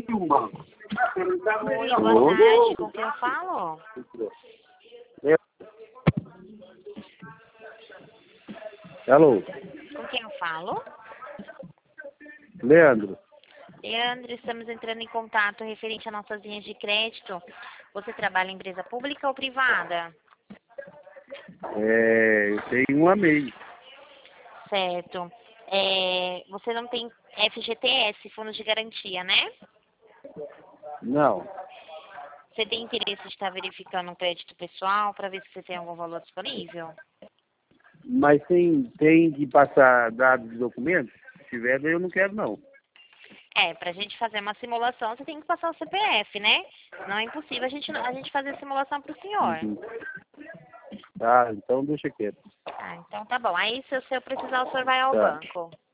Oi, boa tarde, com quem eu falo? Alô, Com quem eu falo? Leandro. Leandro, estamos entrando em contato referente a nossas linhas de crédito. Você trabalha em empresa pública ou privada? Eu tenho uma MEI. Certo. Você não tem FGTS, Fundo de Garantia, né? Não, Você tem interesse de estar verificando um crédito pessoal para ver se você tem algum valor disponível? mas tem que passar dados de documentos? Se tiver, daí eu não quero não. Para a gente fazer uma simulação, você tem que passar o CPF, né? Não é impossível a gente fazer a simulação para o senhor. Uhum. Tá, então deixa quieto. Ah, então tá bom. Aí, se eu precisar, o senhor vai ao Tá. banco.